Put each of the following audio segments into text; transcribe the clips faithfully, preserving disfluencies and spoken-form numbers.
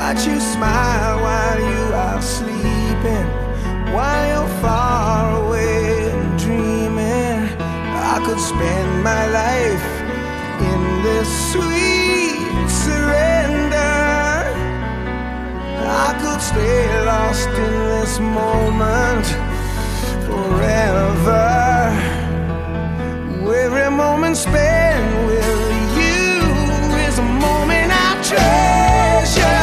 watch you smile while you are sleeping, while you're far away and dreaming. I could spend my life in this sweet surrender. I could stay lost in this moment forever. Every moment spent with you is a moment I treasure.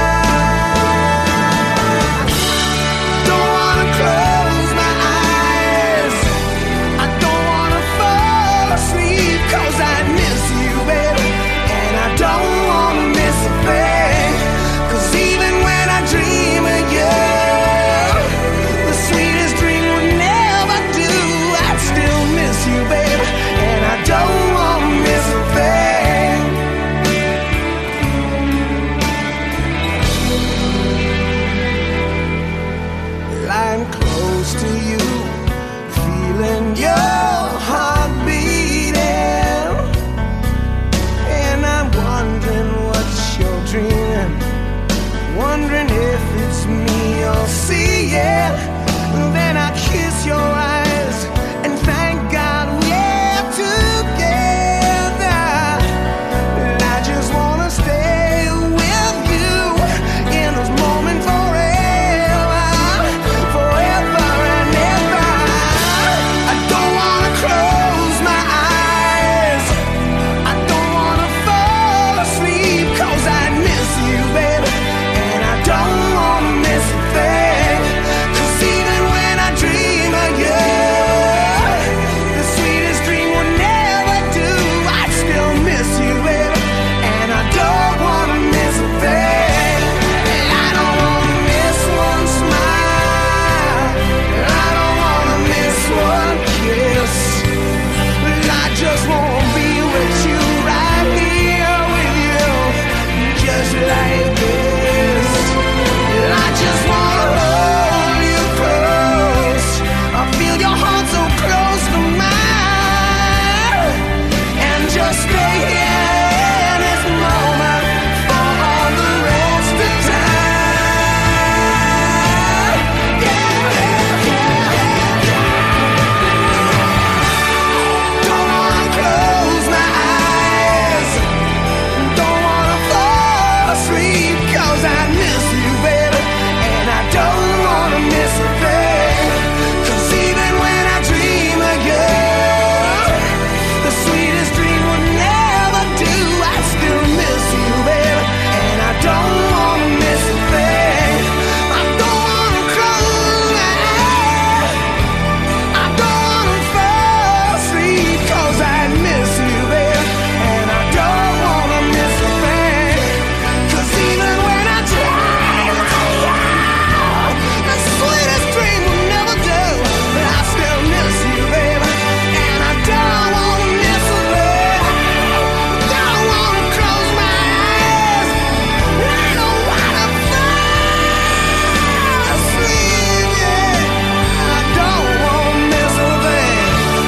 Don't wanna close my eyes, I don't wanna fall asleep, 'cause I miss you, baby, and I don't wanna miss a thing. 'Cause even when I dream of you, the sweetest dream would never do. I'd still miss you, baby, and I don't wanna miss a thing. Lying close to you, feeling your heart beating, and I'm wondering what you're dreaming, wondering if it's me you're seeing. Then I kiss your eyes and thank God we're together. And I just wanna stay with you in this moment forever, forever and ever. I don't wanna close my eyes, I don't wanna fall asleep, 'cause I miss you, baby, and I don't wanna miss a thing. 'Cause even when I dream of you, the sweetest dream would never do. I'd still miss you, baby, and I don't wanna miss a thing. And I don't wanna miss one smile, and I don't wanna miss one kiss. But I just wanna be with you, right here with you, just like this. And I just wanna hold you close, I feel your heart so close to mine, and just stay here in this moment for all the rest of time. Yeah, yeah, yeah, yeah. Don't wanna close my eyes, don't wanna fall asleep, 'cause I miss you, baby, and I don't wanna miss a thing. 'Cause even when I dream of you, the sweetest dream would never do. I still miss you, baby, and I don't wanna miss a thing. I don't wanna close my eyes, I don't wanna fall asleep, 'cause I miss you, baby, and I don't wanna miss a thing. 'Cause even when I dream of you, the sweetest dream will never do. But I still miss you, baby, and I don't wanna miss a thing. Don't wanna close my eyes, I don't wanna fall asleep, yeah. I don't wanna miss a thing.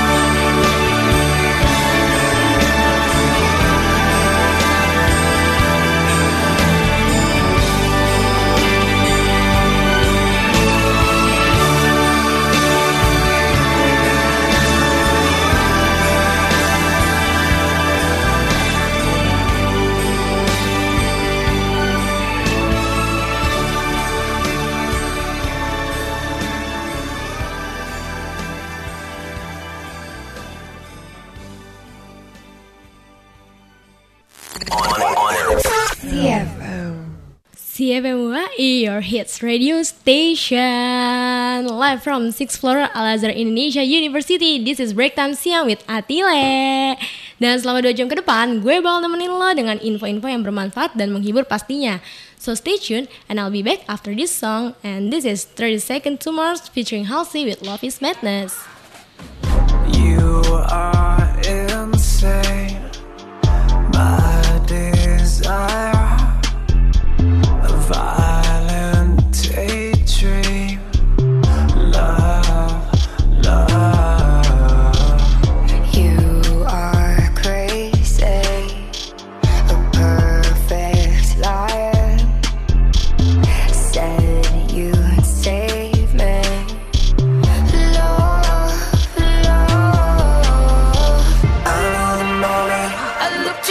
C F M U A I, your hits radio station. Live from sixth floor Al-Azhar Indonesia University. This is Break Time Siang with Atile. Dan selama dua jam ke depan, gue bakal nemenin lo dengan info-info yang bermanfaat dan menghibur pastinya. So stay tuned and I'll be back after this song. And this is thirty Seconds to Mars featuring Halsey with Love is Madness. You are insane, my desire, a violent daydream, love, love. You are crazy, a perfect liar,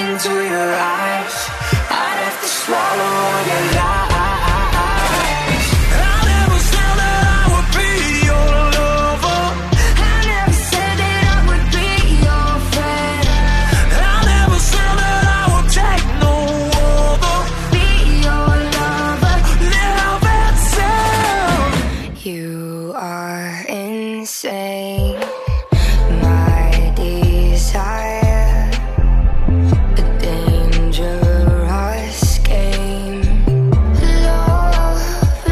into your eyes, I'd have to swallow all your lies. I never said that I would be your lover. I never said that I would be your friend. I never said that I would take no other. Be your lover. Never said. You are insane. My desire, a dangerous game. Love,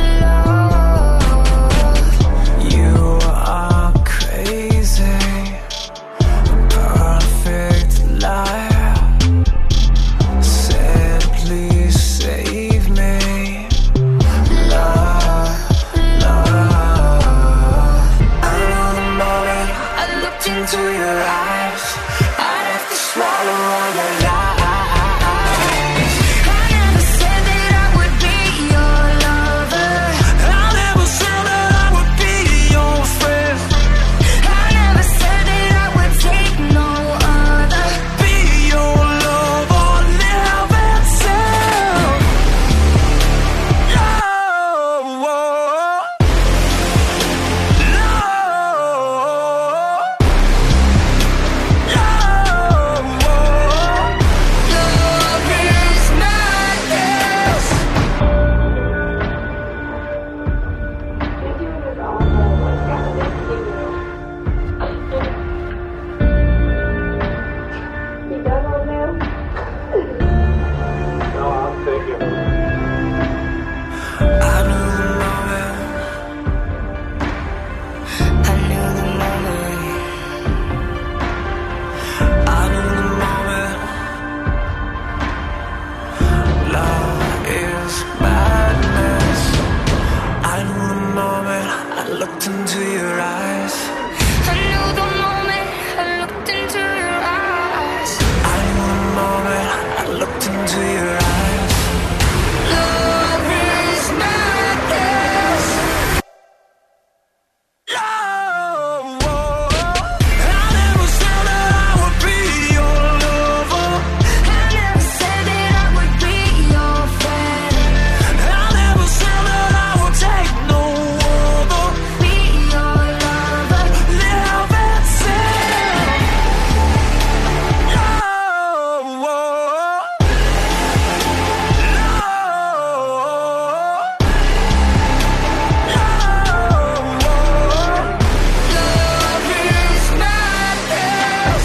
love. You are crazy, perfect liar. Said please save me. Love, love. I know the moment I looked into your eyes, I'd have to swallow all your lies. I never said that I would be your lover. I never said that I would be your friend. I never said that I would take no other. Be your lover, never said. Love, love, Love is madness. I knew the moment. I knew the moment. I knew the moment. Love is madness. I knew the moment I looked into your eyes. I knew the moment I looked into your eyes. I knew the moment I looked into your eyes. Love is madness. Love, I never said that I would be your lover. I never said that I would be your friend. I never said that I would take no other. Be your lover. Never said. Love, love. Love is madness.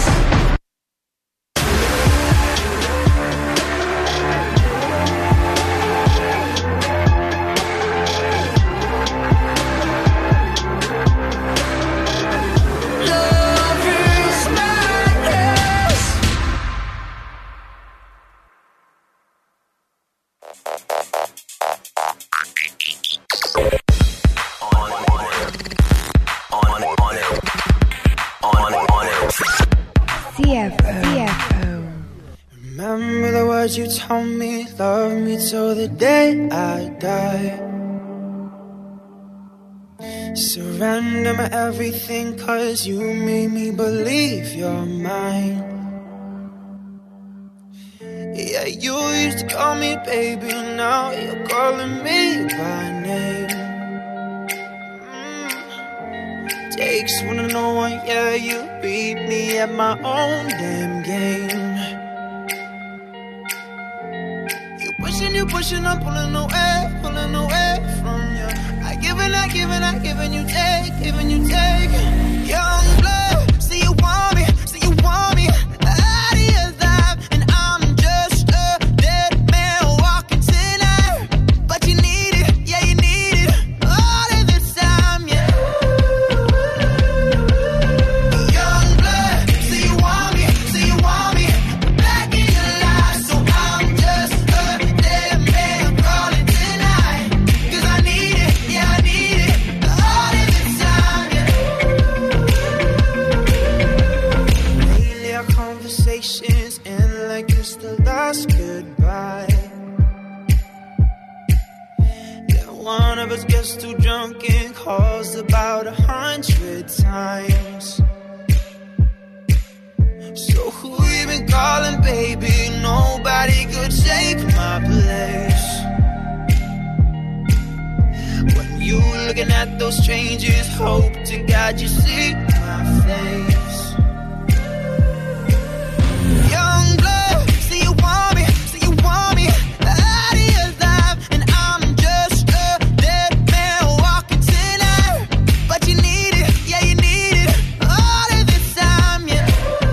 Love is madness. C F O. C F O. Remember the words you told me, love me till the day I die. Surrender my everything, cause you made me believe you're mine. Yeah, you used to call me baby, now you're calling me by name. Mm. Takes one to know one, yeah, you beat me at my own damn game. You pushing, you pushing, I'm pulling away, pulling away from you. I give and I give and I give and you take, give and you take. Young blood, see you want me, see you want me out of your life, and I'm just a dead man walking tonight. But you need it, yeah you need it, all of this time, yeah. Young blood, see you want me, see you want me back in your life, so I'm just a dead man calling tonight. Cause I need it, yeah I need it, all of this time, yeah. Lately our conversations end like it's the last goodbye. Yeah, one of us gets too drunk and calls about a hundred times. So who you been calling, baby? Nobody could take my place. When you looking at those strangers, hope to God you see my face. Young blood, see you want me, see you want me out of your life, and I'm just a dead man walking tonight. But you need it, yeah you need it, all of this time, yeah.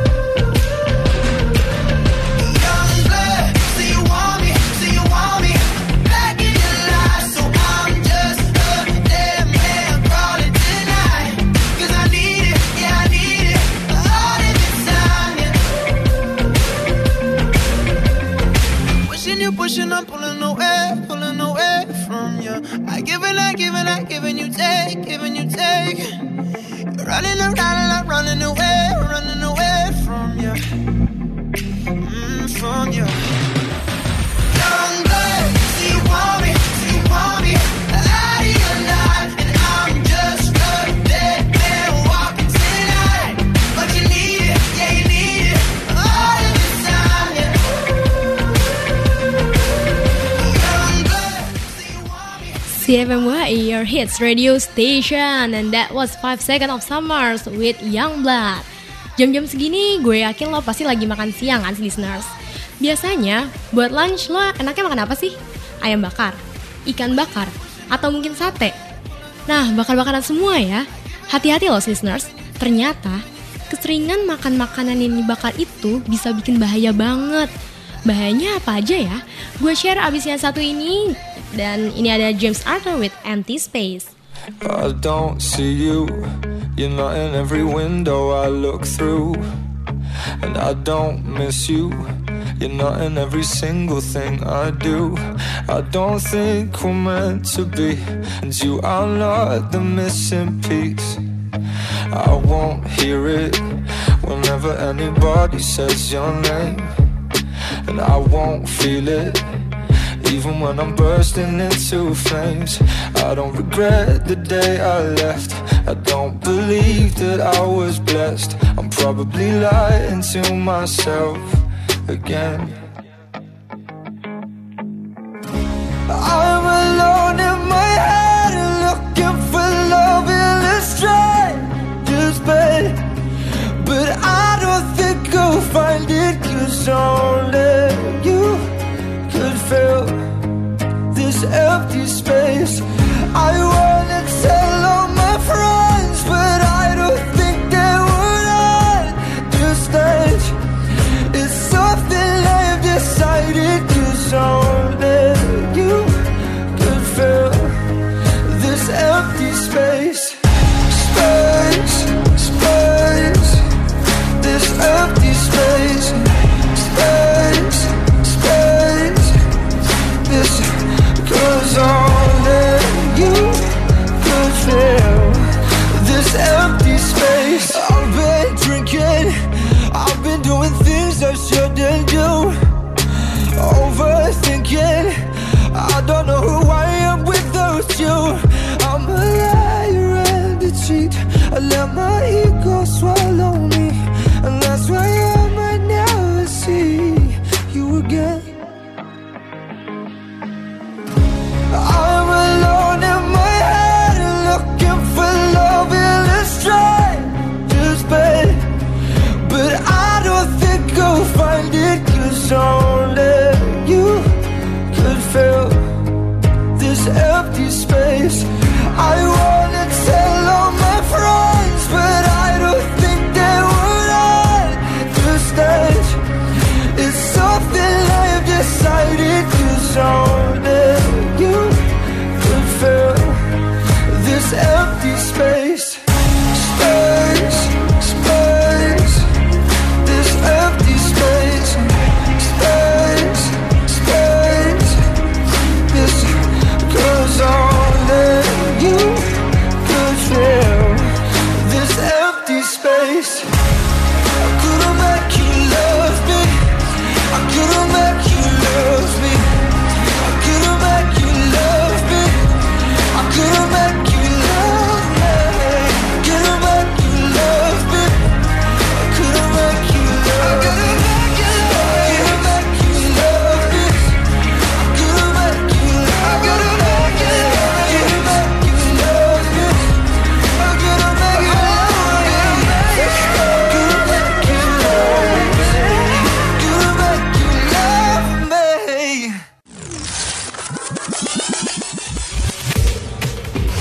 Young blood, see you want me, see you want me back in your life, so I'm just a dead man crawling tonight. Cause I need it, yeah I need it, all of this time, yeah. Pushing you, pushing, I'm pulling away, pulling away from you. I give and I give and I give and you take, give and you take. You're running around and I'm running away, running away from you, mm, from you. Young blood, see you want me, see you want me out of your life, and I'm just a dead man walking tonight. But you need it, yeah you need it, all of this time, yeah. Young blood, see you want me. C F M Y, your hits radio station. And that was five Seconds of Summers with Youngblood. Jam-jam segini gue yakin lo pasti lagi makan siang kan listeners. Biasanya buat lunch lo enaknya makan apa sih? Ayam bakar, ikan bakar, atau mungkin sate? Nah bakar-bakaran semua ya. Hati-hati loh listeners. Ternyata keseringan makan makanan yang dibakar itu bisa bikin bahaya banget. Bahayanya apa aja ya? Gue share abis yang satu ini. Dan ini ada James Arthur with Empty Space. I don't see you, you're not in every window I look through. And I don't miss you, you're not in every single thing I do. I don't think we're meant to be, and you are not the missing piece. I won't hear it whenever anybody says your name, and I won't feel it even when I'm bursting into flames. I don't regret the day I left, I don't believe that I was blessed. I'm probably lying to myself again. I'm alone in my head and looking for love in a stranger's bed, but I don't think I'll find it, 'cause only you could fill this empty space. I wanna tell all my friends, but I don't think they would understand. It's something I've decided, 'cause only you could fill this empty space. Space, space, this empty space. Space, space, this, 'cause only you could fill this empty space. I've been drinking, I've been doing things I shouldn't do, overthinking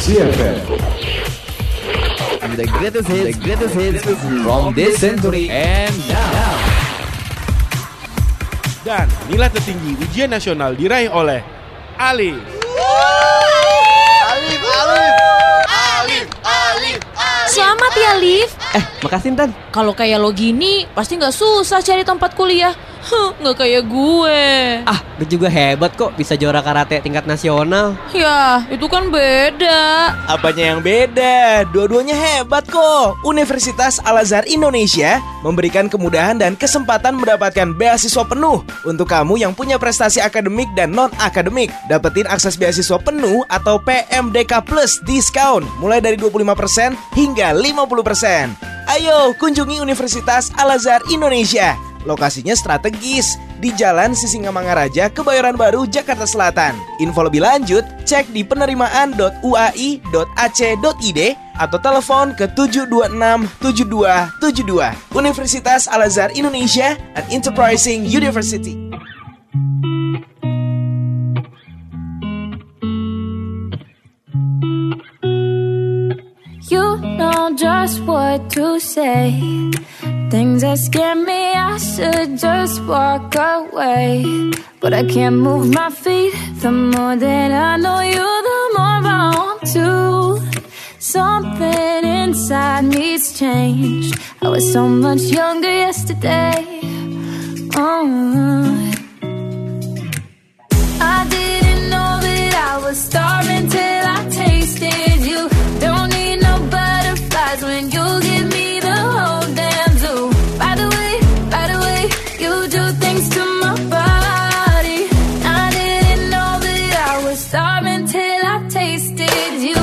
C F M. The greatest hits, the greatest hits from this century and now. Dan nilai tertinggi ujian nasional diraih oleh Alif. Alif, Alif, Alif, Alif, Alif. Selamat ya, Alif. Eh, makasih Intan. Kalau kayak lo gini, pasti nggak susah cari tempat kuliah. Huh, nggak kayak gue. Ah, lu juga hebat kok bisa juara karate tingkat nasional. Ya, itu kan beda. Apanya yang beda? Dua-duanya hebat kok. Universitas Al-Azhar Indonesia memberikan kemudahan dan kesempatan mendapatkan beasiswa penuh untuk kamu yang punya prestasi akademik dan non-akademik. Dapetin akses beasiswa penuh atau P M D K Plus diskon mulai dari dua puluh lima persen hingga lima puluh persen. Ayo kunjungi Universitas Al-Azhar Indonesia. Lokasinya strategis di Jalan Sisingamangaraja, Kebayoran Baru, Jakarta Selatan. Info lebih lanjut cek di penerimaan dot u a i dot a c dot i d atau telepon ke tujuh dua enam tujuh dua tujuh dua. Universitas Al-Azhar Indonesia, an enterprising university. You know just what to say. Things that scare me, I should just walk away. But I can't move my feet. The more that I know you, the more I want to. Something inside me's changed. I was so much younger yesterday. Oh, I didn't know that I was starving till I tasted you. Don't need no butterflies when you give me the whole damn zoo. By the way, by the way, you do things to my body. I didn't know that I was starving till I tasted you.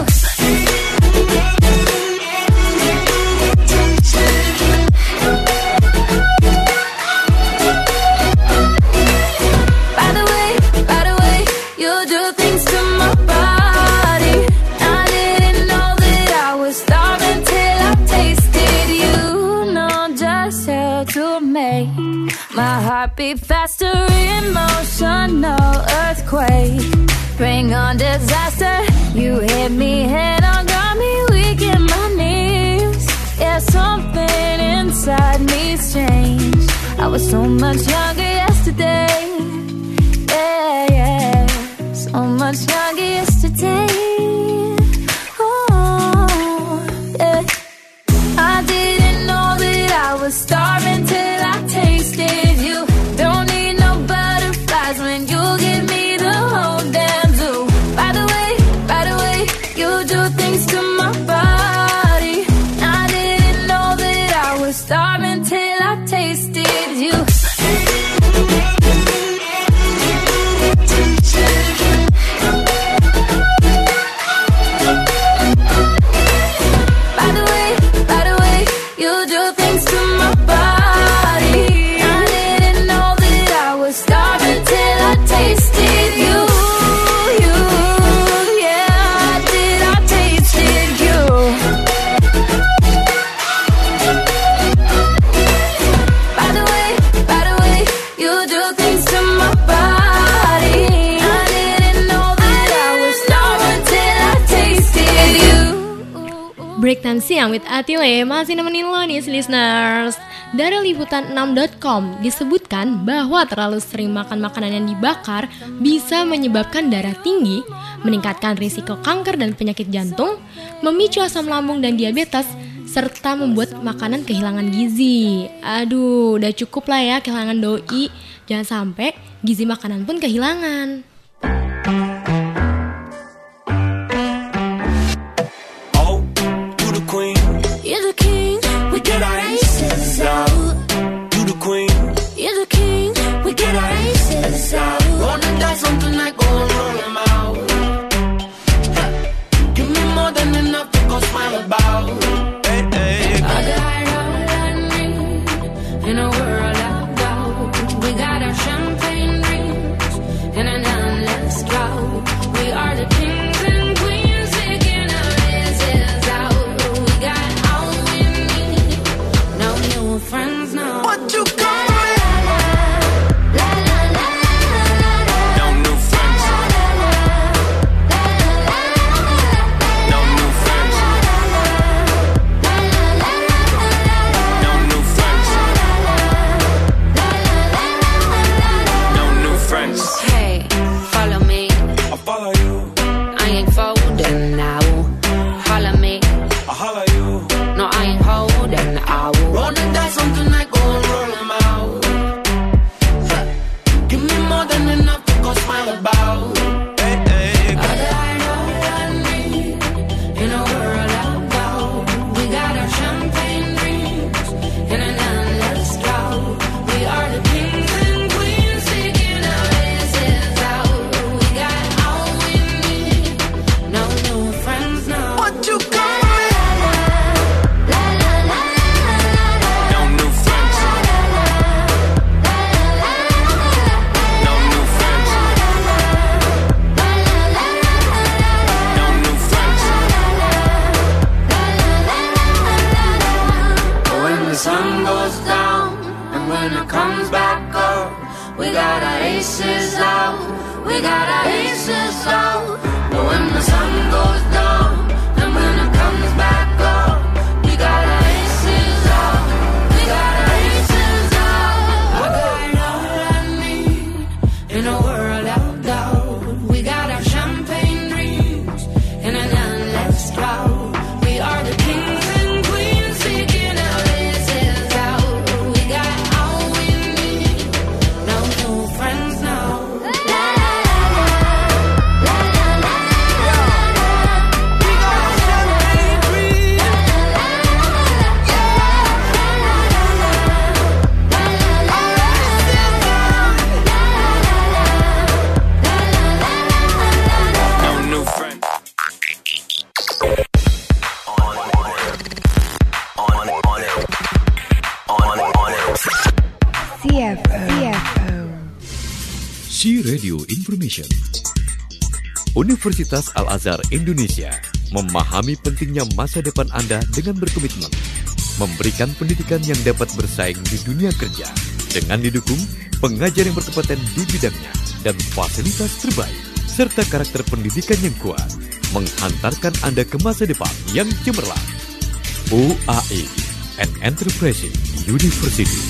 By the way, by the way, you do things to my body. I didn't know that I was starving till I tasted you. Know just how to make my heart beat faster, emotional earthquake. Bring on disaster. You hit me head on, got me weak in my knees. Yeah, something inside me's changed. I was so much younger yesterday. Yeah, yeah, so much younger yesterday. Oh, yeah. I didn't know that I was starving till I tasted you. Don't need no butterflies when you give me the whole damn zoo. By the way, by the way, you do things to my body. I didn't know that I was starving till I tasted you. By the way, by the way, you do things to my body. I didn't know that I was starving till I tasted you. You, yeah, did I tasted you? By the way, by the way, you do things to my body. I didn't know that I was starving till I tasted you. Break Time Siang with Atile masih nemenin lo nih listeners. Dari liputan enam dot com disebutkan bahwa terlalu sering makan makanan yang dibakar bisa menyebabkan darah tinggi, meningkatkan risiko kanker dan penyakit jantung, memicu asam lambung dan diabetes, serta membuat makanan kehilangan gizi. Aduh, udah cukup lah ya kehilangan doi. Jangan sampai gizi makanan pun kehilangan. You're the king, we get our aces out. You the queen, You're the king, we get our aces out. roll the dice on tonight, go and roll them out. Give me more than enough to go smile about. Hey, hey, I got all I need in a world of gold. We got our champagne drinks and a We got our aces out, but when the sun goes down and when it comes back up, we got our aces out, we got our aces out. I got all I need in a world of doubt. We got our champagne dreams in an endless cloud. We are the kings and queens taking our aces out. We got all we need, no new friends now. C F O. C F O. C Radio Information. Universitas Al-Azhar Indonesia memahami pentingnya masa depan Anda dengan berkomitmen memberikan pendidikan yang dapat bersaing di dunia kerja dengan didukung pengajar yang berkompeten di bidangnya dan fasilitas terbaik serta karakter pendidikan yang kuat menghantarkan Anda ke masa depan yang cemerlang. U A I, an Enterprising University.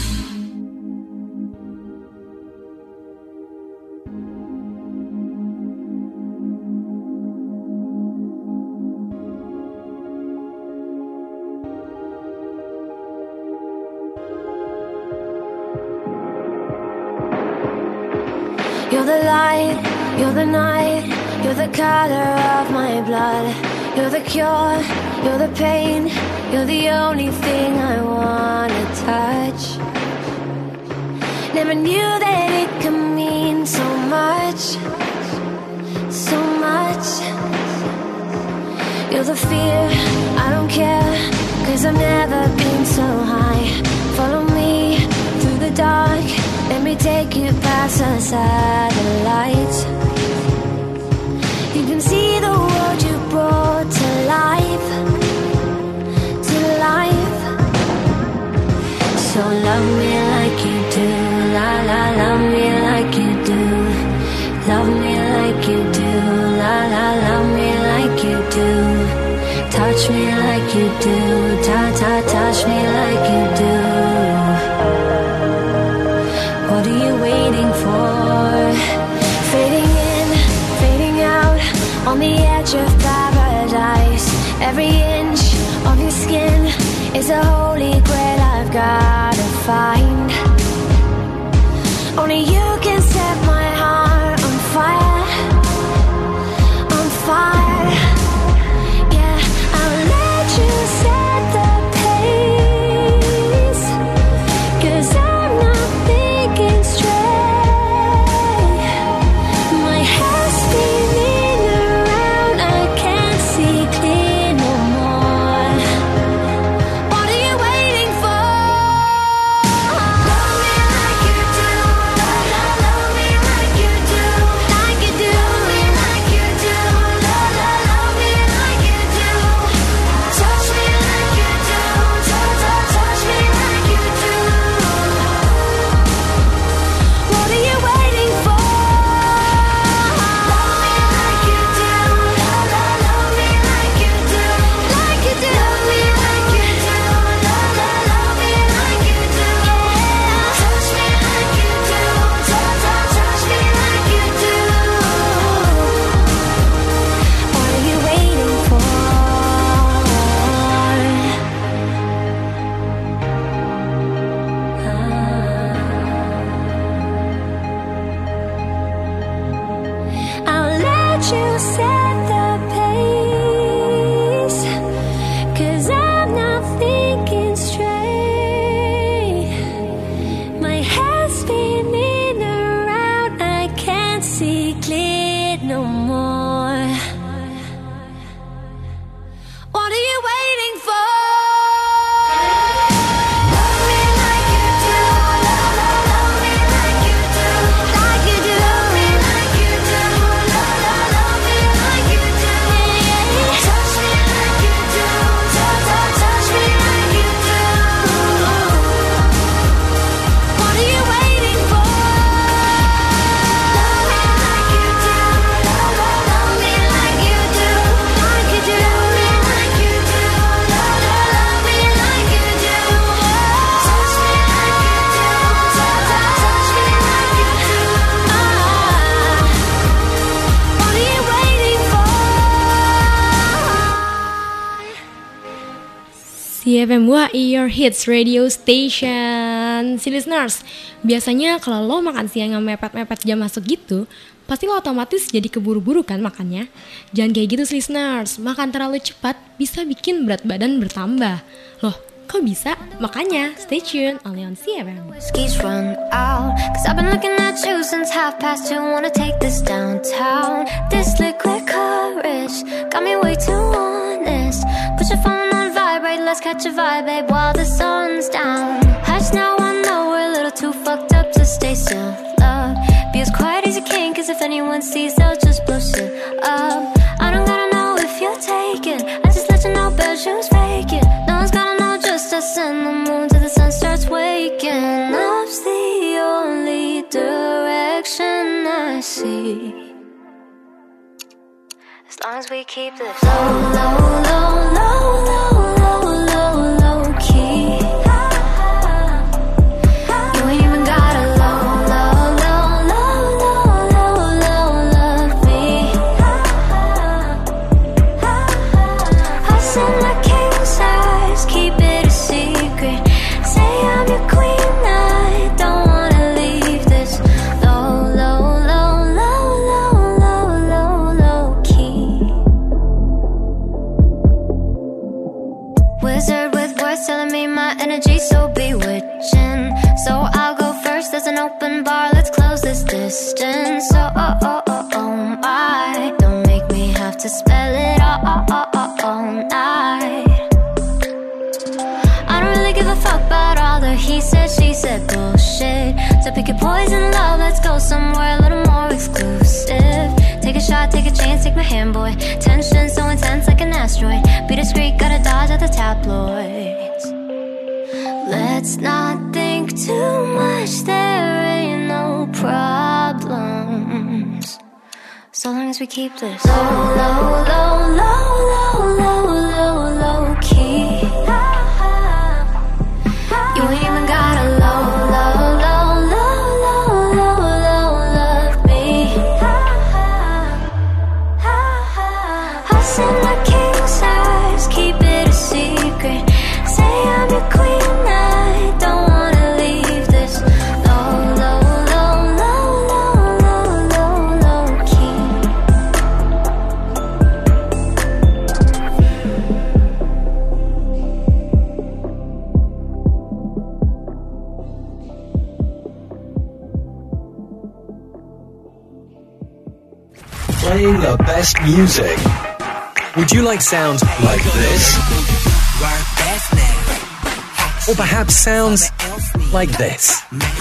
You're the light, you're the night, you're the color of my blood. You're the cure, you're the pain, you're the only thing I wanna touch. Never knew that it could mean so much, so much. You're the fear, I don't care, cause I've never been so high. Follow me through the dark, let me take you past the satellites. You can see the world you brought to life, to life. So love me like you do, la la, love me like you do. Love me like you do, la la, love me like you do. Touch me like you do, ta ta, touch me like you do. What are you waiting for? Fading in, fading out, on the edge of paradise. Every inch of your skin is a holy grail I've gotta find. Only you can set my heart on fire, on fire. Yeah, I'll let you set the pace, cause I'm not thinking straight. My head's spinning around, I can't see clear no more. What are you waiting for? Love me like you do, la la, love me like you do, like you do. Love me like you do, la la, love me like you do. Touch me like you do, touch, touch, touch me like you do. What are you waiting for? Love me like you do, la la, love me like you do, like you do. Love me like you do, la la, love me like you do. Touch me like you do, touch, touch, touch me like you do. What are you waiting for? I'll let you set the pace, cause I'm not thinking straight. My head's spinning around, I can't see clear no more. What are you waiting for? Love me like you do, la la, love me like you do, like you do. Love me like you do, la la, love me like you do. Touch me like you do, touch, touch, touch me like you do. What are you waiting for? Love me like you C F M U A I, your hits radio station. Si listeners, biasanya kalau lo makan siang yang mepet-mepet jam masuk gitu, pasti lo otomatis jadi keburu-buru kan makannya. Jangan kayak gitu listeners, makan terlalu cepat bisa bikin berat badan bertambah. Loh, kok bisa? Makanya stay tune only on C F M. Whiskey's run out, cause I've been looking at you since half past two. Wanna take this downtown. This liquid courage got me way too honest. Put your phone on vibrate, let's catch a vibe, babe, while the sun's down. Hush now, I know we're a little too fucked up to stay still. Love, be as quiet as you can, cause if anyone sees, they'll just blow shit up. I don't gotta know if you're taken, I just let you know, bad shoes faking. No one's gotta know, just us and the moon till the sun starts waking. Love's the only direction I see, as long as we keep this low, low, low, low, low, low, low, low key. You ain't even gotta low, low, low, low, low, low, low, love me. I said my king size, keep it a secret. Say I'm your queen, I don't wanna leave this low, low, low, low, low, low, low, low key. Wizard with words telling me my energy so bewitching. So I'll go first, there's an open bar, let's close this distance. Oh, oh, oh, oh, oh my, don't make me have to spell it all, all, all, all, all night. I don't really give a fuck about all the he said, she said bullshit. So pick your poison, love, let's go somewhere a little more exclusive. Take a shot, take a chance, take my hand, boy. Tension so intense like an asteroid. Be discreet, gotta dodge at the tabloids. Let's not think too much, there ain't no problems, so long as we keep this low, low, low, low, low, low, low, low key. You ain't even gotta low, low, low, low, low, low, low, love me. I said my king size, keep it a secret. Say I'm your queen, I don't wanna leave this low, low, low, low, low, low, low, low key. Playing the best music. Would you like sounds like this? Or perhaps sounds like this?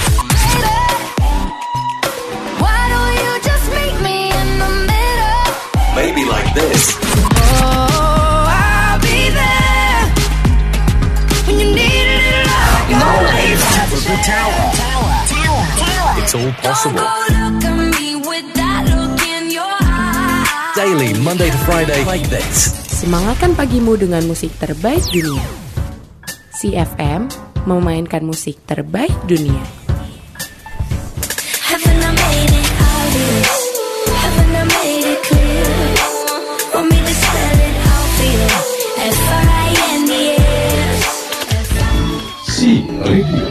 Why don't you just meet me in the middle? Maybe like this. Oh, I'll be there when you need a little love. No, it's Tabitha Tower. It's all possible. Don't go look at me with that look in your eye. Daily, Monday to Friday, like this. Semangatkan pagimu dengan musik terbaik dunia. C F M memainkan musik terbaik dunia. Haven't I made it obvious? Haven't I made it clear? Want me to spell it? I'll feel it. F R I N D S. C Radio.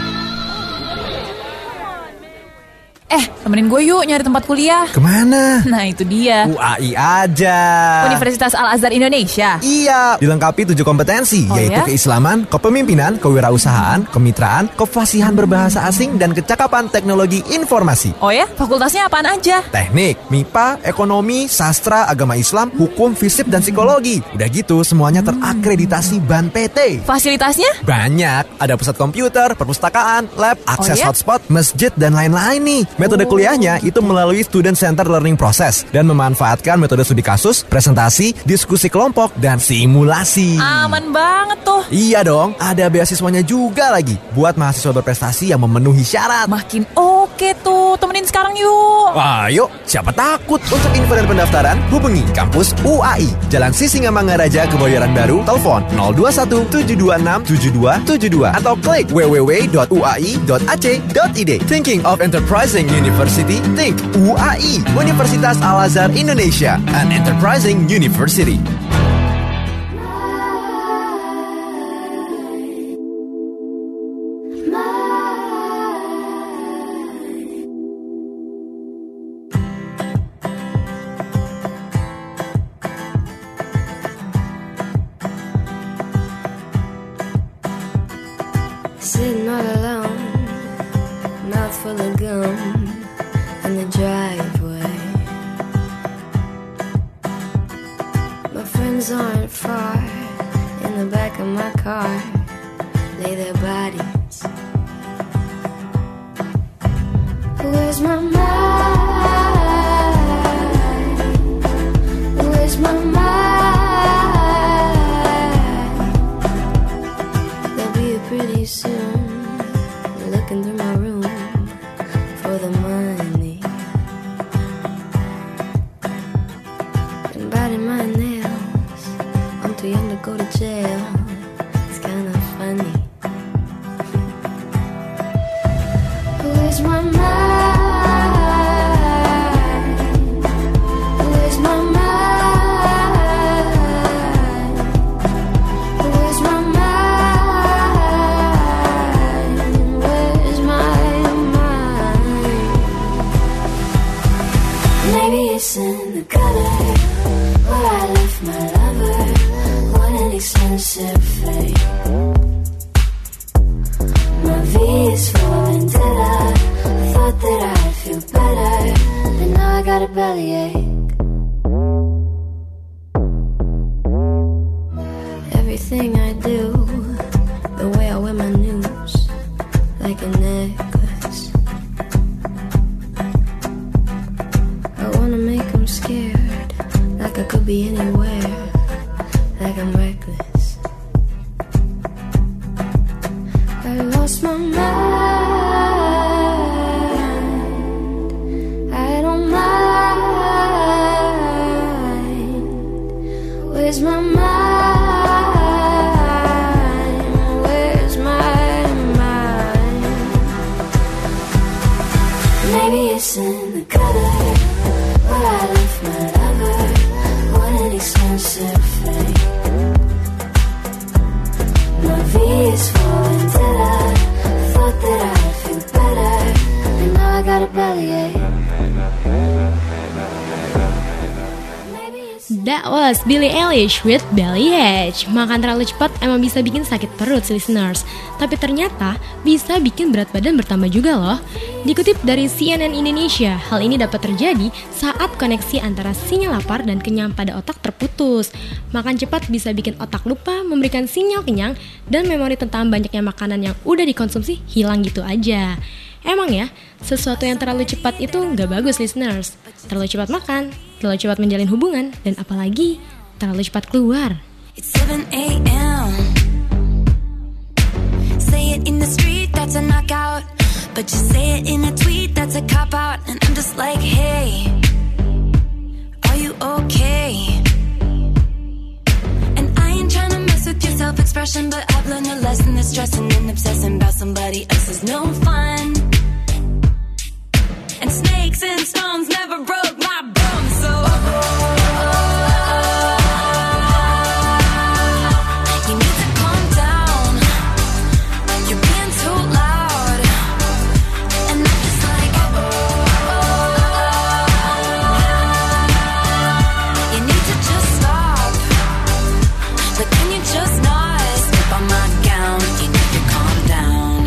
Eh, temenin gue yuk nyari tempat kuliah. Kemana? Nah itu dia, U A I aja. Universitas Al-Azhar Indonesia. Iya, dilengkapi tujuh kompetensi, Oh, yaitu ya? keislaman, kepemimpinan, kewirausahaan, kemitraan, kefasihan berbahasa asing, dan kecakapan teknologi informasi. Oh ya, fakultasnya apaan aja? Teknik, M I P A, ekonomi, sastra, agama Islam, hukum, fisip, dan psikologi. Udah gitu, semuanya terakreditasi B A N P T. Fasilitasnya? Banyak, ada pusat komputer, perpustakaan, lab, akses ya? hotspot, masjid, dan lain-lain nih. Metode Oh. kuliahnya itu melalui student center learning process dan memanfaatkan metode studi kasus, presentasi, diskusi kelompok, dan simulasi. Aman banget tuh. Iya dong, ada beasiswanya juga lagi buat mahasiswa berprestasi yang memenuhi syarat. Makin oke tuh, temenin sekarang yuk. Ayo, siapa takut? Untuk info dan pendaftaran, hubungi kampus U A I, Jalan Sisingamangaraja, Kebayoran Baru, telepon nol dua satu tujuh dua enam tujuh dua tujuh dua atau klik w w w dot u a i dot a c dot i d. Thinking of Enterprising University? Think U A I, Universitas Al-Azhar Indonesia, an enterprising university. full of gum in the driveway. My friends aren't far. In the back of my car lay their bodies. Where's my mind? Where's my mind? They'll be here pretty soon, looking through my room for the money and biting my nails. I'm too young to go to jail. It's kinda funny. Where's my mind? Where's my mind? Where's my mind? Where's my mind? Maybe it's in the gutter where I left my lover. What an expensive fate. My V is for vendetta. I thought that I'd feel better, and now I got a bellyache. Everything I do, the way I wear my news, like a necklace. I wanna make them scared, like I could be anywhere, like I'm reckless. I lost my mind. I don't mind. Where's my mind? Where's my mind? Maybe it's in the gutter where I left my lover. What an expensive fate. My V is for vendetta. I thought that I'd feel better, and now I got a bellyache. That was Billie Eilish with Bellyache. Makan terlalu cepat emang bisa bikin sakit perut, listeners. Tapi ternyata bisa bikin berat badan bertambah juga loh. Dikutip dari C N N Indonesia, hal ini dapat terjadi saat koneksi antara sinyal lapar dan kenyang pada otak terputus. Makan cepat bisa bikin otak lupa memberikan sinyal kenyang, dan memori tentang banyaknya makanan yang udah dikonsumsi hilang gitu aja. Emang ya, sesuatu yang terlalu cepat itu nggak bagus, listeners. Terlalu cepat makan, terlalu cepat menjalin hubungan, dan apalagi terlalu cepat keluar. It's seven a.m. Say it in the street, that's a knockout. But you say it in a tweet, that's a cop-out. And I'm just like, hey, are you okay? And I ain't trying to mess with your self-expression, but I've learned a lesson that stressing and obsessing about somebody else is no fun. And snakes and stones never broke my bones, so you need to calm down. You're being too loud, and I'm just like, you need to just stop. But can you just not step on my gown? You need to calm down.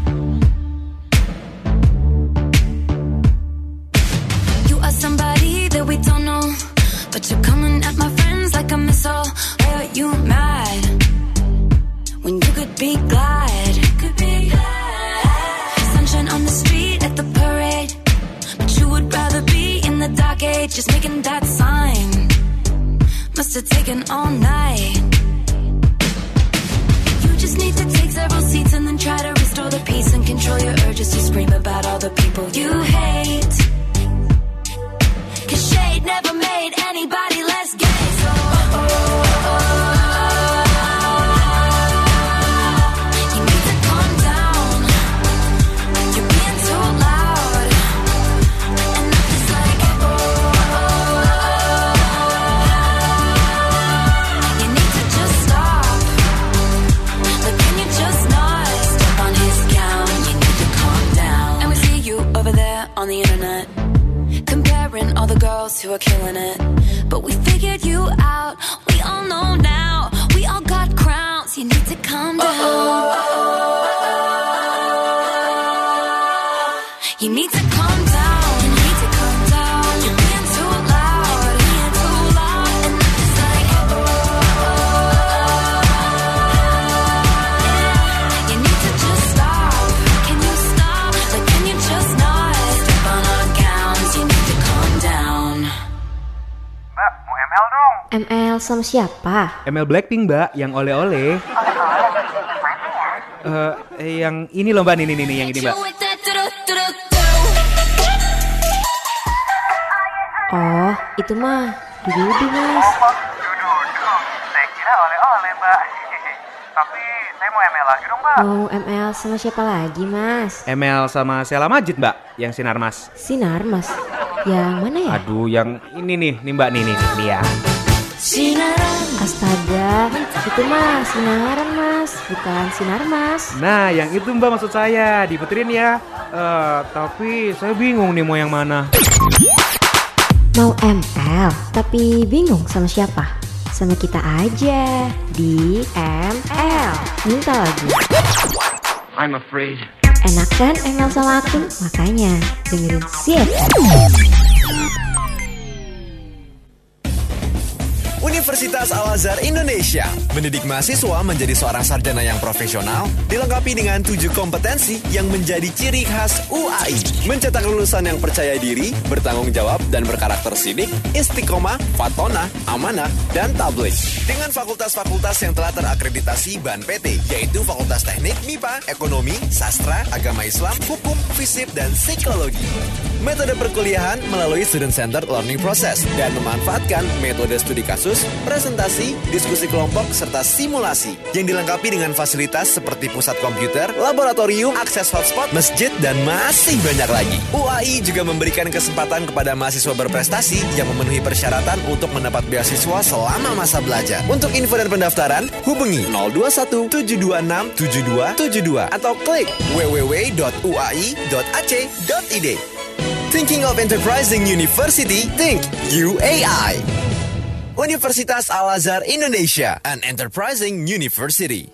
You are somebody that we don't know, but you're coming at my friends like a missile. Why are you mad when you could be glad? Could be glad. Sunshine on the street at the parade, but you would rather be in the dark age, just making that sign. Must have taken all night. You just need to take several seats and then try to restore the peace and control your urges to scream about all the people you hate. Cause shade never made anybody less gay, so you need to calm down. You're being too loud, and I'm just like, you need to just stop. But can you just not step on his gown? You need to calm down. And we see you over there on the internet, comparing all the girls who are killing it. But we figured you out, we all know now. We all got crowns, you need to calm down. M L dong. M L sama siapa? M L Blackpink mbak, yang oleh-oleh. Oleh-oleh, mana ya? Uh, yang ini loh mbak, nih, nih, nih, yang ini mbak. Oh, itu mah Dudu mas. Oh, Dudu, saya kira oleh-oleh mbak. Tapi saya mau M L lagi dong mbak. Mau M L sama siapa lagi mas? M L sama Sheila Majid mbak, yang Sinar Mas. Sinar Mas? Yang mana ya? Aduh, yang ini nih, nih mbak, nih, nih, nih, nih ya. Sinaran. Astaga, itu mah sinaran mas, bukan sinar mas. Nah, yang itu mbak maksud saya, diputerin ya. Uh, tapi saya bingung nih mau yang mana. Mau M L, tapi bingung sama siapa? Sama kita aja di M L. Minta lagu. I'm afraid. Enak kan M L sama aku? Makanya dengerin C F M. Universitas Al-Azhar Indonesia mendidik mahasiswa menjadi seorang sarjana yang profesional, dilengkapi dengan tujuh kompetensi yang menjadi ciri khas U A I. Mencetak lulusan yang percaya diri, bertanggung jawab, dan berkarakter sidik, istiqomah, fatona, amanah, dan tabligh. Dengan fakultas-fakultas yang telah terakreditasi B A N P T, yaitu Fakultas Teknik, M I P A, Ekonomi, Sastra, Agama Islam, Hukum, Fisip, dan Psikologi. Metode perkuliahan melalui student-centered learning process dan memanfaatkan metode studi kasus, presentasi, diskusi kelompok, serta simulasi yang dilengkapi dengan fasilitas seperti pusat komputer, laboratorium, akses hotspot, masjid, dan masih banyak lagi. U A I juga memberikan kesempatan kepada mahasiswa berprestasi yang memenuhi persyaratan untuk mendapat beasiswa selama masa belajar. Untuk info dan pendaftaran, hubungi nol dua satu tujuh dua enam tujuh dua tujuh dua atau klik w w w dot u a i dot a c dot i d. Thinking of Enterprising University? Think U A I. Universitas Al-Azhar Indonesia, an enterprising university.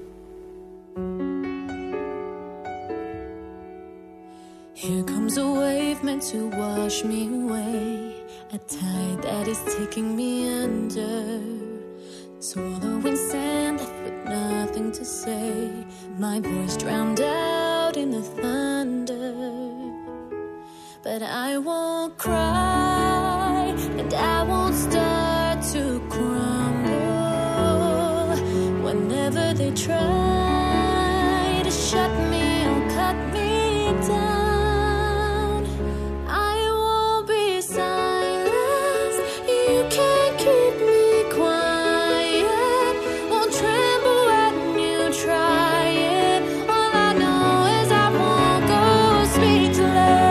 Here comes a wave meant to wash me away, a tide that is taking me under, swallowing sand left with nothing to say, my voice drowned out in the thunder. But I won't cry, and I won't start to crumble. Whenever they try to shut me or cut me down, I won't be silenced. You can't keep me quiet. Won't tremble when you try it. All I know is I won't go speechless.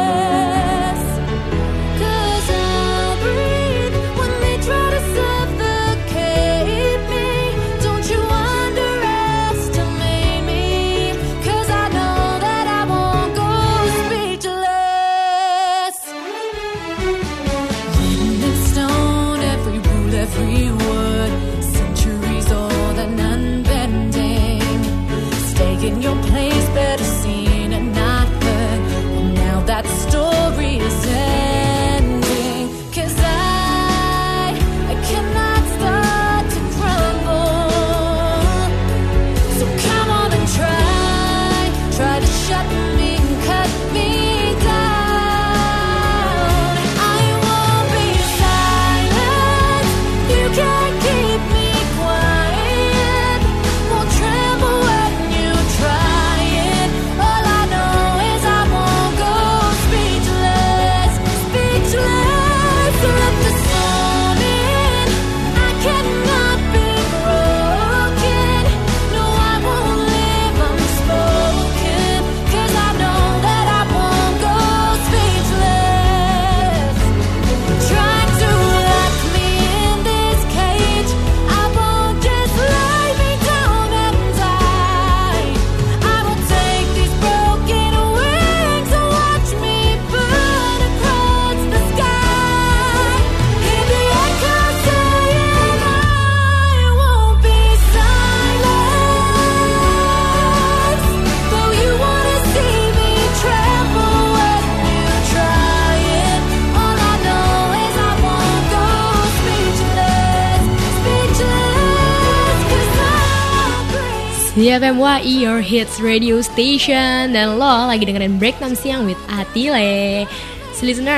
C F M W A I, your hits radio station. Dan lo lagi dengerin Break Time Siang with Atile. So listeners,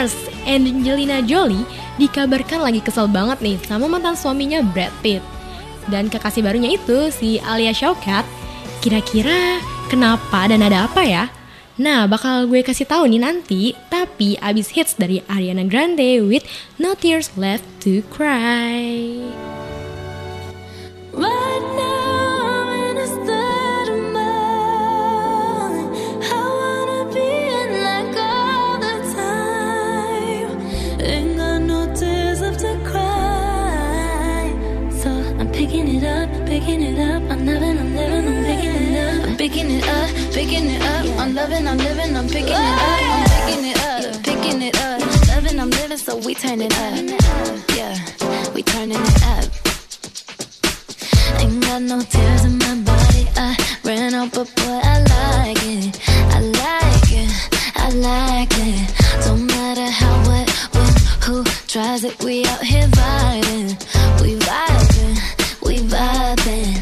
Angelina Jolie dikabarkan lagi kesel banget nih sama mantan suaminya Brad Pitt. Dan kekasih barunya itu si Alia Shawkat. Kira-kira kenapa dan ada apa ya? Nah, bakal gue kasih tahu nih nanti. Tapi abis hits dari Ariana Grande with No Tears Left to Cry. Right now I'm in a state of mind. I wanna be in like all the time. Ain't got no tears left to cry. So I'm picking it up, picking it up. I'm loving, I'm living, I'm picking it up. I'm picking it up, picking it up. I'm loving, I'm living, I'm picking it up. I'm picking it up, picking it up. Loving, I'm living, so we turn it up. Yeah, we turning it up. Ain't got no tears in my body. I ran out, but boy, I like it. I like it, I like it. Don't matter how, what, when, who tries it. We out here vibing. We vibing, we vibing.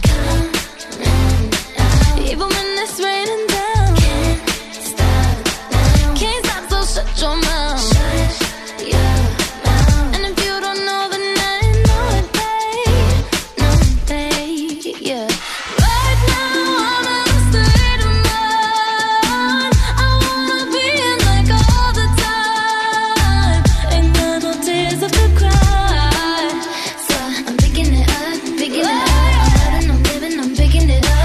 Even when it's raining down, can't stop now. Can't stop, so shut your mouth. Shut your mouth. And if you don't know, then I know it, babe. Know it, babe. Yeah. Right now I'm in a state of mind. I wanna be in like all the time. Ain't got no tears left to cry. So I'm picking it up, picking it up. I'm loving, I'm living, I'm picking it up.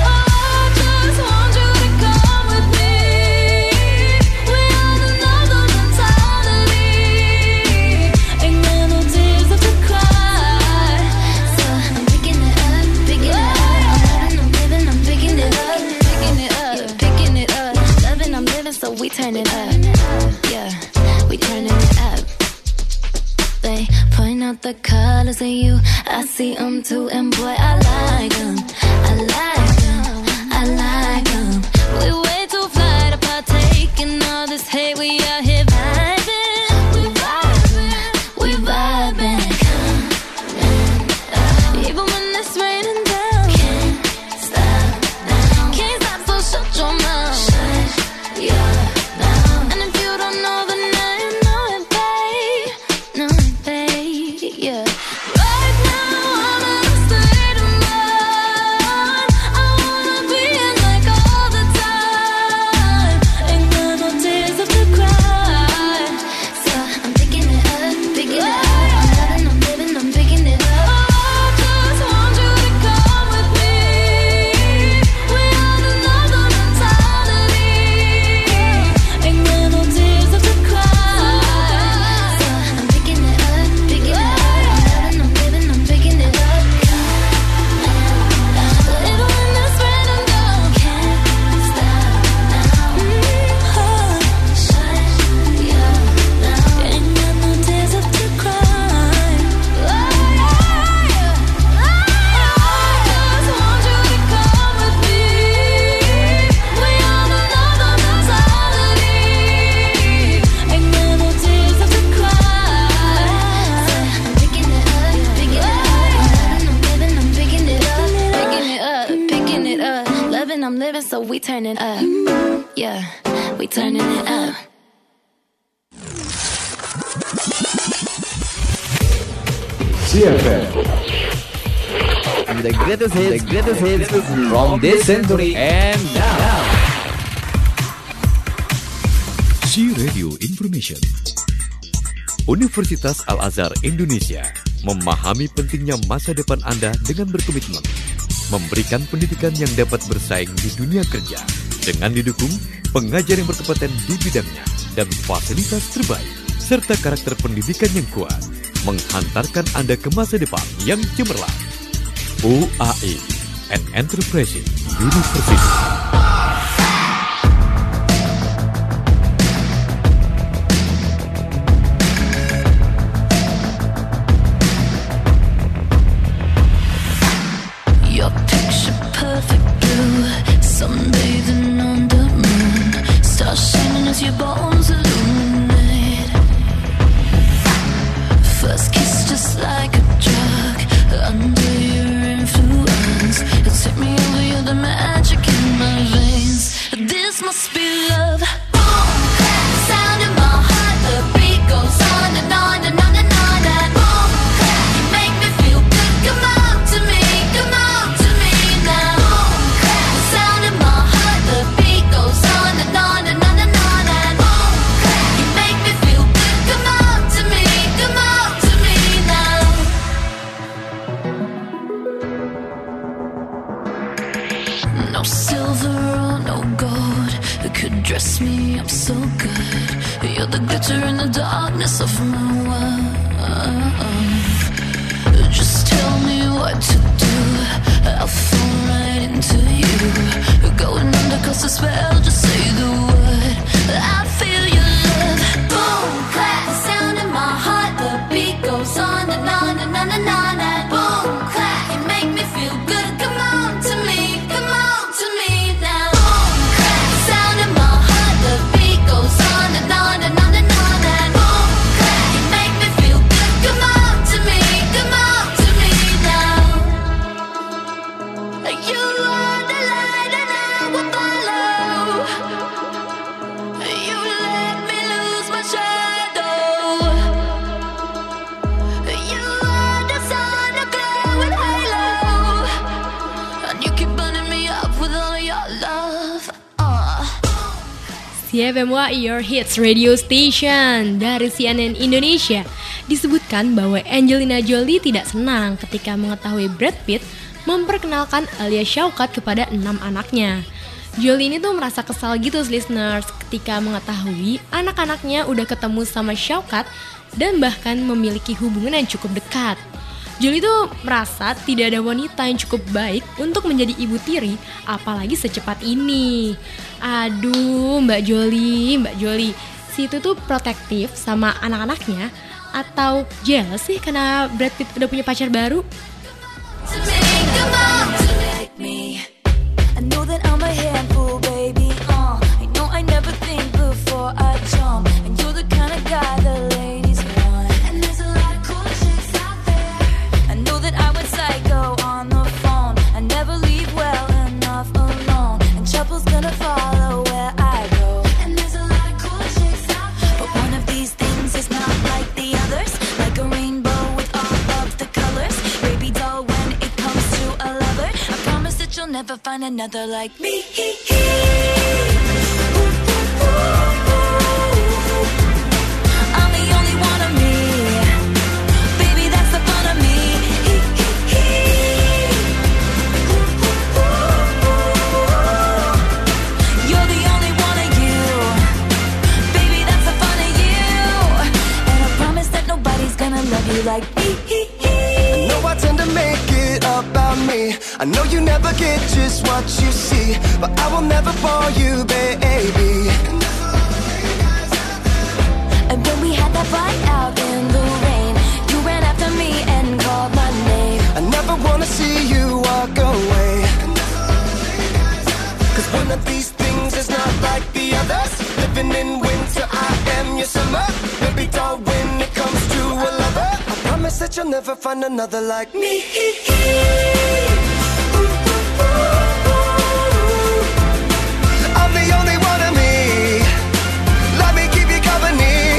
So we turn it up, yeah, we turning it up. They point out the colors in you, I see them too, and boy, I like them, I like them, I like them. We way too fly to partake in all this hate, we out here vibing, we vibing, we vibing. Even when it's raining down, can't stop now. Can't stop, so shut your mouth. Yeah. And if you don't know, then I know it, babe. Know it, babe. Yeah. Right now I'm in a state of mind. I wanna be in like all the time. Ain't got no tears left to cry. So I'm picking it up, picking it up. I'm loving, I'm living, I'm picking it up. I just want you to come with me. We are another mentality. Ain't got no tears left to cry. So I'm picking it up, picking it up. I'm loving, I'm living, I'm picking it up. Even when it's raining down, can't stop now. Mm-hmm. Shut your mouth. Ain't got no tears left to cry. Oh, yeah. I just want you to come with me. We on another mentality. Ain't got no tears left to cry. I'm picking it up, picking it up. I'm loving, I'm living, I'm picking it up. Picking it up, picking it up. Loving, I'm living, so we turn it up. Yeah, we turning it up. C F M. The greatest hits, the greatest hits from this century and now. C Radio Information. Universitas Al-Azhar Indonesia memahami pentingnya masa depan Anda dengan berkomitmen memberikan pendidikan yang dapat bersaing di dunia kerja dengan didukung pengajar yang berkompeten di bidangnya dan fasilitas terbaik serta karakter pendidikan yang kuat menghantarkan Anda ke masa depan yang cemerlang. U A I, an Enterprising University. Your picture perfect blue, sunbathing on the moon, stars shining as your bones illuminate. First kiss just like a drug, under your influence, it took me over, you're the magic in my shelter in the darkness of my world. Just tell me what to do, I'll fall right into you. Going under cause the spell, just say the word, I feel your love. Boom, clap, sound in my heart, the beat goes on and on and on and on. And boom, clap, you make me feel good, come on to me, come on to me now. Boom, clap, sound in my heart, the beat goes on and on and on and on. And boom, clap, you make me feel good, come on to me, come on to me now. You are the light and I will follow. You let me lose my shadow. You are the sun, a glowing halo, and you keep burning me up with all your love. uh. C F M W Your Hits Radio Station dari C N N Indonesia. Disebutkan bahwa Angelina Jolie tidak senang ketika mengetahui Brad Pitt memperkenalkan Alia Shawkat kepada enam anaknya. Jolie ini tuh merasa kesal gitu listeners ketika mengetahui anak-anaknya udah ketemu sama Shawkat dan bahkan memiliki hubungan yang cukup dekat. Jolie tuh merasa tidak ada wanita yang cukup baik untuk menjadi ibu tiri, apalagi secepat ini. Aduh, Mbak Jolie, Mbak Jolie, si itu tuh protektif sama anak-anaknya atau jealous sih karena Brad Pitt udah punya pacar baru? I know that I'm a handful, baby. Uh, I know I never think before I jump, and you're the kind of guy the ladies want. And there's a lot of cool chicks out there. I know that I went psycho on the phone. I never leave well enough alone, and trouble's gonna follow where I go. And there's a lot of cool chicks out there, but one of these things is not like the others. Like a rainbow with all of the colors, baby doll. When it comes to a lover, I promise that you'll never find another like me. I'm the only one of me, baby, that's the fun of me. You're the only one of you, baby, that's the fun of you. And I promise that nobody's gonna love you like me. I know I tend to make it about me. I know you never get just what you see, but I will never bore you, baby. And when we had that fight out in the rain, you ran after me and called my name. I never wanna see you walk away, cause one of these things is not like the others. Living in winter, I am your summer. Baby doll, when it comes to a lover, I promise that you'll never find another like me. I'm the only one of me, let me keep you company.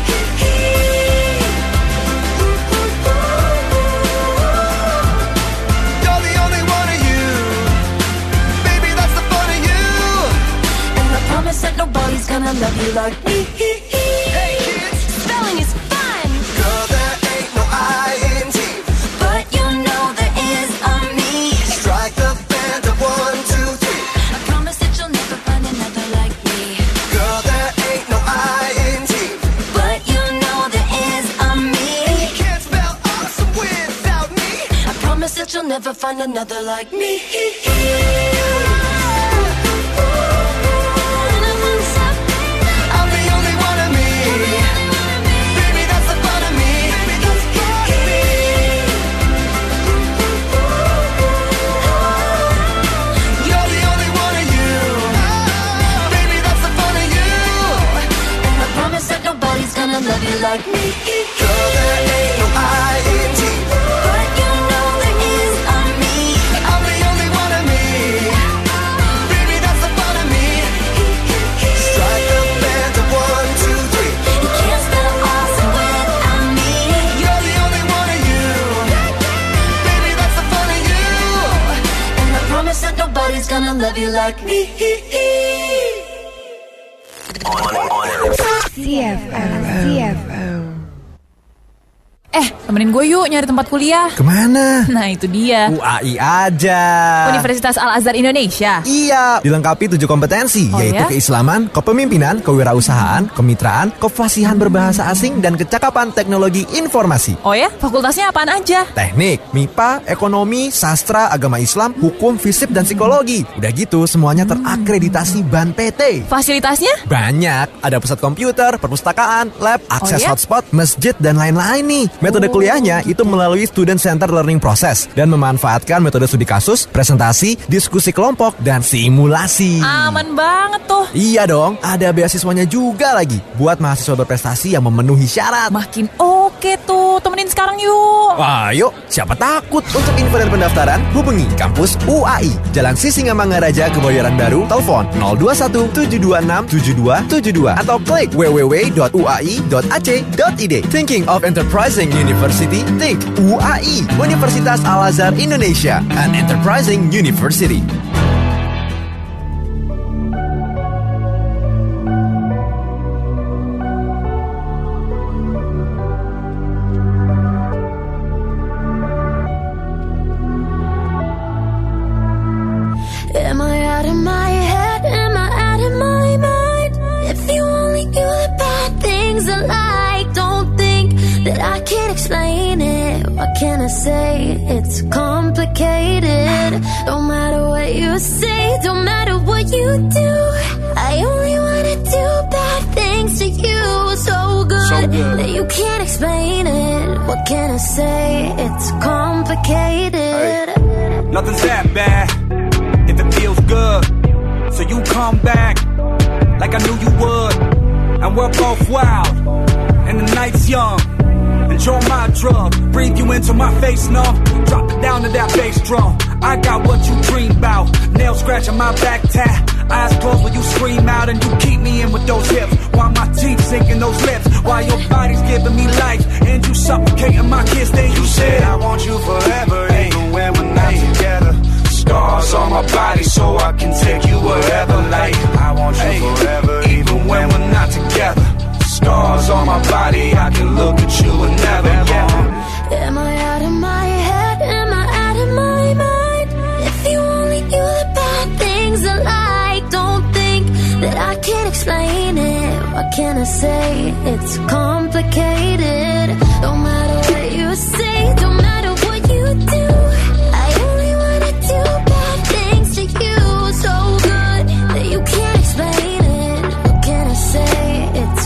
You're the only one of you, baby, that's the fun of you. And I promise that nobody's gonna love you like me. Hey kids, spelling is fun. Girl, there ain't no I in T, but you know there is a me. Strike the band of one, two, three. I promise that you'll never find another like me. Girl, there ain't no I in T, but you know there is a me. And you can't spell awesome without me. I promise that you'll never find another like me. I'm the only one of me, baby, that's the fun of me. You're the only one of you, baby, that's the fun of you. And I promise that nobody's gonna love you like me. Girl, there ain't no I in T, but you know there is a me. I'm the only one of me, baby, that's the fun of me. Strike the band of one, two, three. You can't spell awesome without me. You're the only one of you, baby, that's the fun of you. And I promise that nobody's gonna love you like me. C F M, C F M. Eh, temenin gue yuk nyari tempat kuliah. Kemana? Nah itu dia. U A I aja. Universitas Al-Azhar Indonesia. Iya, dilengkapi tujuh kompetensi, Oh, yaitu ya? keislaman, kepemimpinan, kewirausahaan, kemitraan, kefasihan berbahasa asing, dan kecakapan teknologi informasi. Oh ya, fakultasnya apaan aja? Teknik, M I P A, ekonomi, sastra, agama Islam, hukum, fisip, dan psikologi. Udah gitu, semuanya terakreditasi B A N P T. Fasilitasnya? Banyak, ada pusat komputer, perpustakaan, lab, akses ya? hotspot, masjid, dan lain-lain nih. Metode kuliahnya itu melalui student center learning process dan memanfaatkan metode studi kasus, presentasi, diskusi kelompok, dan simulasi. Aman banget tuh. Iya dong, ada beasiswanya juga lagi buat mahasiswa berprestasi yang memenuhi syarat. Makin oke tuh, temenin sekarang yuk. Ayo, siapa takut? Untuk info dan pendaftaran, hubungi kampus U A I, Jalan Sisingamangaraja, Kebayoran Baru, telepon nol dua satu tujuh dua enam tujuh dua tujuh dua atau klik w w w dot u a i dot a c dot i d. Thinking of Enterprising University? Think U A I, Universitas Al-Azhar Indonesia, an enterprising university. Am I out of my head? Am I out of my mind? If you only knew the bad things I like, don't think that I can't explain it. What can I say? It's complicated. Don't matter what you say, don't matter what you do. I only wanna do bad things to you. So good, So good. that you can't explain it. What can I say? It's complicated. Nothing's that bad if it feels good. So you come back like I knew you would. And we're both wild, and the night's young. Enjoy my drug, breathe you into my face, no. Drop it down to that bass drum. I got what you dream about. Nails scratching my back tat. Eyes closed when you scream out, and you keep me in with those hips. While my teeth sinking those lips. While your body's giving me life, and you suffocating my kiss. Then you said I want you forever, even when we're not together. Scars on my body so I can take you wherever. Like I want you forever, even when we're not together. Scars on my body, I can look at you and never, yeah. Am I out of my head? Am I out of my mind? If you only knew the bad things I like, don't think that I can't explain it. What can I say? It's complicated. Don't matter what you say, don't matter what you do. I only wanna do bad things to you. So good that you can't explain it. What can I say? It's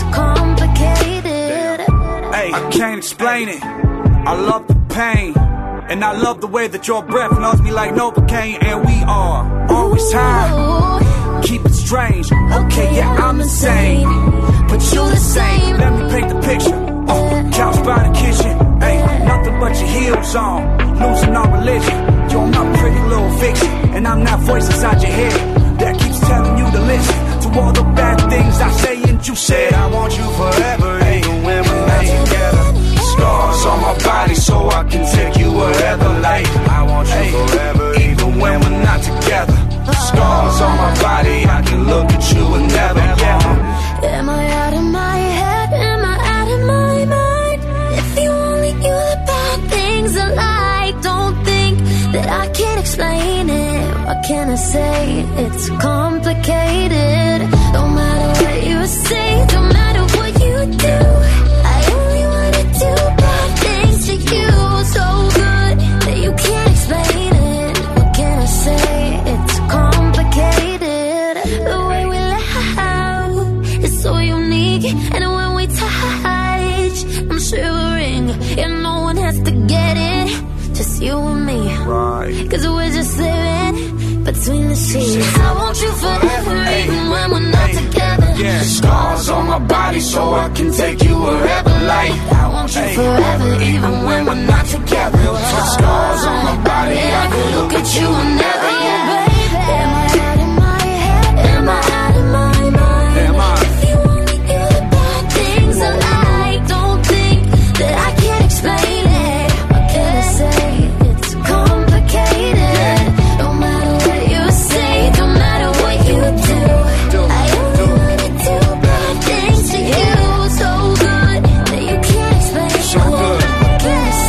complicated. Hey, I can't explain it. I love the pain, and I love the way that your breath numbs me like Novocaine. And we are always high. Keep it strange. Okay, yeah, I'm insane, but you the same. Let me paint the picture. Uh, couch by the kitchen. Hey, nothing but your heels on. Losing our religion. You're my pretty little fiction, and I'm that voice inside your head that keeps telling you to listen to all the bad things I say. And you said I want you forever, even when we're not together. Scars on my body so I can take you wherever. Like I want you forever, even when we're not together. Scars on my body, I can look at you and never, yeah. Am I out of my head? Am I out of my mind? If you only knew the bad things I like, don't think that I can't explain it. What can I say? It's complicated. Don't matter what you say, don't matter what you do. I only wanna do bad things to you. So good that you can't explain it. What can I say? It's complicated. The way we laugh is so unique, and when we touch, I'm shivering. And no one has to get it, just you and me. Right. Cause we're just living between the sheets. I want you forever, even when we're not together. Yeah, scars on my body so I can take you wherever. Like I want you forever, even when we're not together. Scars on my body, I can look at you and never, yeah, baby. Am I out of my head? Am I out of my mind? Am I? If you only knew the bad things I like, don't think that I can't explain it. What can I say? It's complicated. Don't matter what you say, don't matter what you do. I only wanna do bad things to you. So good that you can't explain it. What can I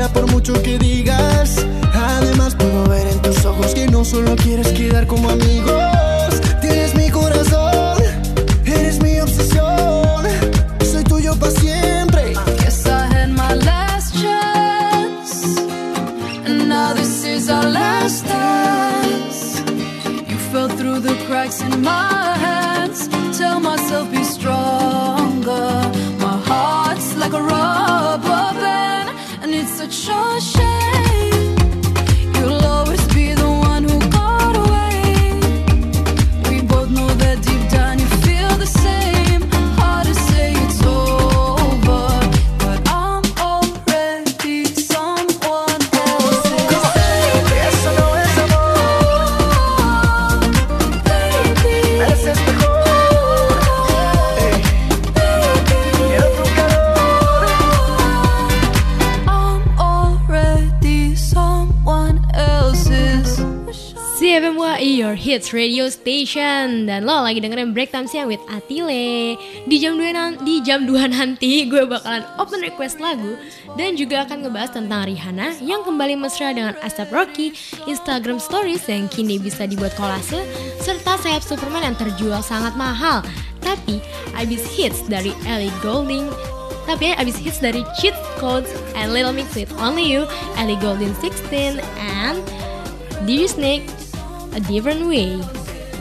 pena por mucho que digas. Además puedo ver en tus ojos que no solo quieres quedar como amigos. Tienes mi corazón, eres mi obsesión. Soy tuyo para siempre. Guess I had my last chance, and now this is our last dance. You fell through the cracks in my hands. Tell myself be stronger. My heart's like a rubber band, and it's such a shame. You'll always be the one who got away. We both know that deep down you feel the same. Hard to say it's over, but I'm already someone else's. Eso no es amor, baby. mereces mejor. Ey. Quiero tu calor. I'm already someone else's. C F M U A I, your hits radio station. Dan lo lagi dengerin Break Time Siang with Atile. Di jam dua nan- di jam dua nanti gue bakalan open request lagu dan juga akan ngebahas tentang Rihanna yang kembali mesra dengan A$ap Rocky, Instagram Stories yang kini bisa dibuat kolase, serta sayap Superman yang terjual sangat mahal. Tapi abis hits dari Ellie Goulding Tapi abis hits dari Cheat Codes and Little Mix with Only You, Ellie Goulding sixteen, and Dear Snake, A Different Way.